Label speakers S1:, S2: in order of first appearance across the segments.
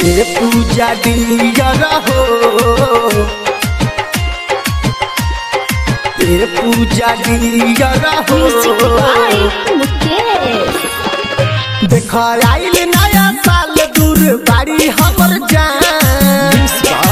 S1: ए पूजा Deere हो, ए पूजा Deere हो। देख आइल नया साल दूर बाड़ी हमर जान,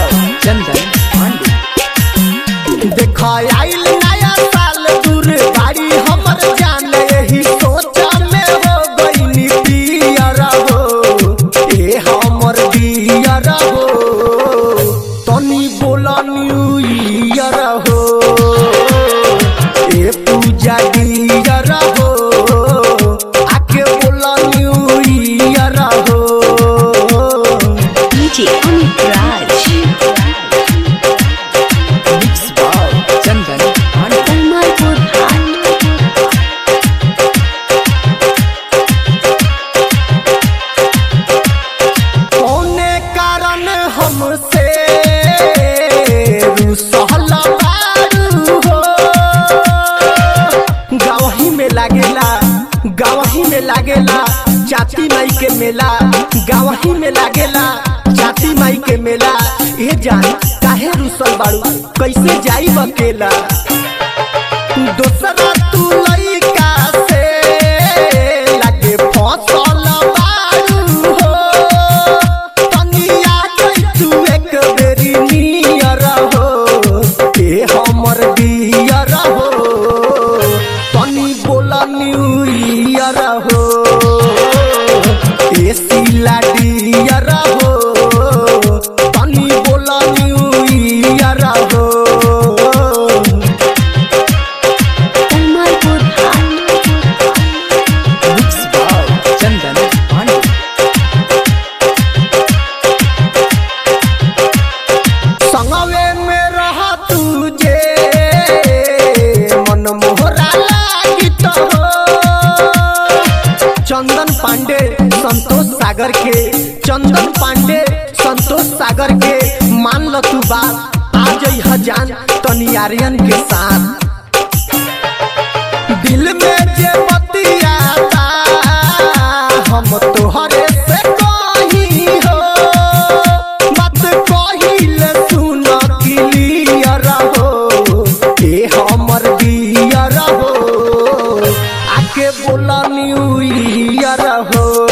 S1: देख आइल नया साल दूर बाड़ी हमर जान, यही सोच में हो गई पियर हो, ए हमर डियर हो, तनी बोला न्यू ईयर हो, ए पूजा डियर हो, आके बोला न्यू ईयर हो।
S2: DJ Amit Raj, Mixed by Chandan and Kamalpur High.
S1: कौने कारण हमसे रुसल बारू हो, गावही में लागेला, गावही में लागेला जाति माई के मेला, गावही में लागेला जाति माई के मेला। ये जान काहे रुसल बारू, कैसे जाई अकेला, दोसरा तू लइका से लागे फसल बारू हो, तनिया गई तू एक बेरी नियर हो, ए हमर डियर हो, तनी बोला न्यू ईयर हो, ए सिला डियर हो, तनी बोला न्यू ईयर हो।
S2: Kamalpur High. Mixed by Chandan and
S1: संगवे में रह तुझे मन मोहरा लागित हो, चंदन पांडे संतोष सागर के, चंदन पांडे संतोष सागर के मान ल तू बात, आ जई हजान तनी आर्यन के साथ, दिल में जे बतियाता हम तोहरे से कही हो, मत कहिल सुन क्लियर हो, ए हमर डियर हो, आके बोला न्यू ईयर हो।